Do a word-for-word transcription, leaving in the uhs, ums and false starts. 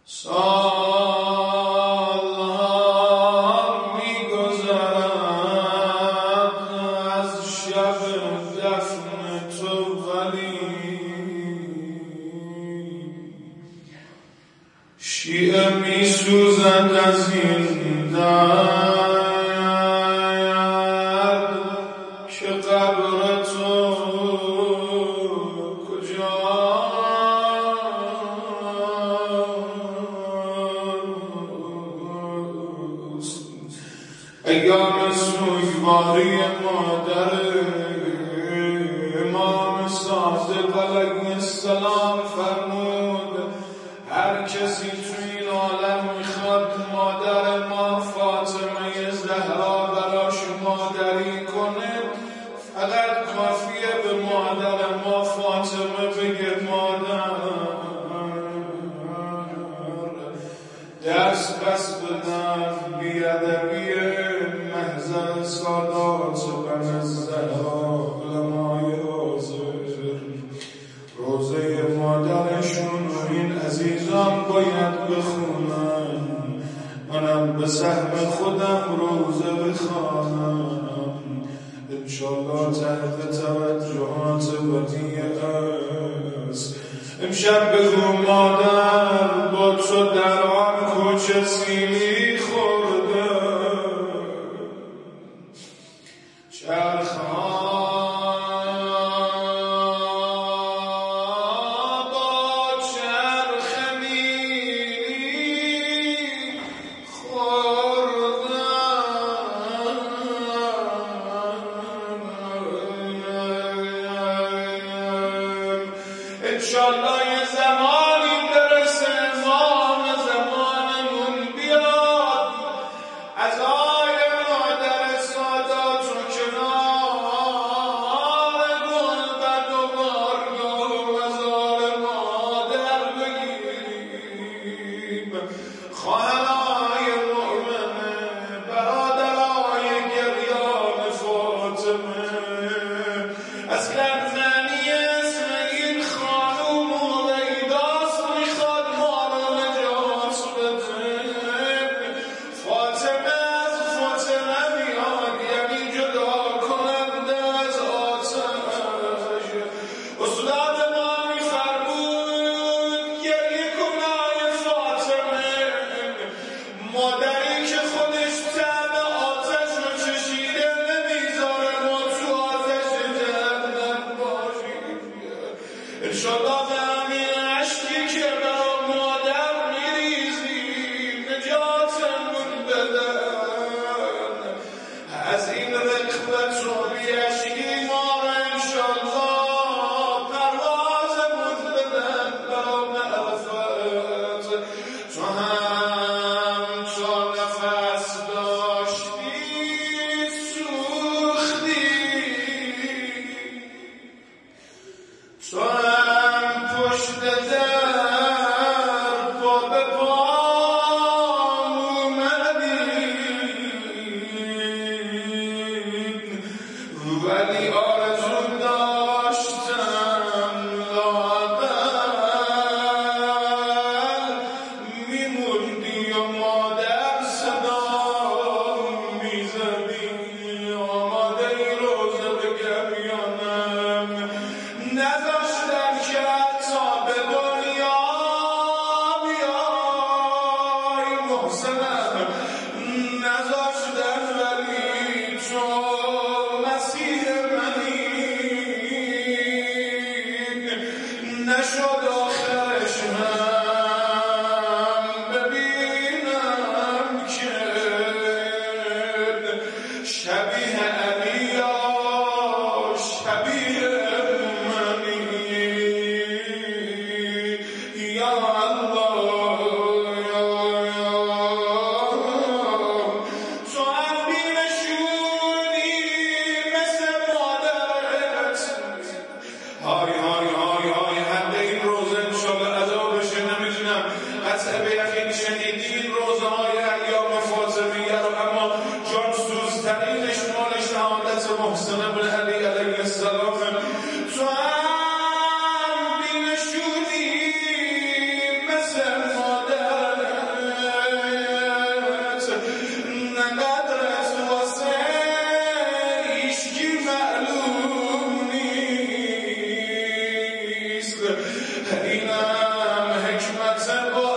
سالها میگذرد از شب دفن تو، ولی شیعه میسوزد از این درد که قبر تو ایام سوگواری مادر امام صادق علیه السلام فرمود هر کسی تو این عالم میخواد مادر ما فاطمه زهرا براش مادری کنه، فقط کافیه به مادر ما فاطمه بگه مادر، دست بس بدن بیادبی محضر سادات بن الزهرا علمای حاضر روزه مادرشون و این عزیزان باید بخونن، منم به سهم خودم روزه بخوانم انشالله تحت توجهات بدیع است. امشب بگو مادر با تو در آن کوچه سیلی خورده، چرخها با چرخ میلی خوردن، انشالله یه زمانی برسه امام زمانمون بیاد عزای مادر سادات و کنار گلبد و بارگاه و مزار مادر بگیریم. خواهرای مؤمنه، برادرای گریان فاطمه، اصلا معنی اسم این خانوم هویداست میخواد ما رو نجات بده. فاطمه از فاطمه میاد، یعنی جدا کننده از آتش. استاد ما میفرمود گریه کنای فاطمه، مادری که خودش طعم آتش رو چشیده نمیذاره ما تو آتش جهنم باشیم. انشالله به همین عشقی که برا مادر میریزیم نجاتمون بدن، از این رقبت و بیعشقی ما را انشالله پروازمون بدن برا معرفت. تو هم تا نفس داشتی سوختی، تو هم پشت در پا به پا اومدی، ولی آرزو داشتم لااقل میموندی و مادر صدا میزدی آماده ای روزه بگم یا نه، نذاشتن که حتی به دنیا بیای محسنم، نذاشتن ولی تو مسیح منی، نشد آخرش هم ببینم که شبیه علی یا شبیه منی. یا الله یا تو هم بینشونی مثل مادرت. های های های های حد این روزه انشالله ادا بشه نمیدونم قطعه به یقین شنیدی این روزه های ایام فاطمیه رو، اما جان سوزترینش مال شهادت محسن بن علی علیه السلام. تو هم بینشونی مثل مادر با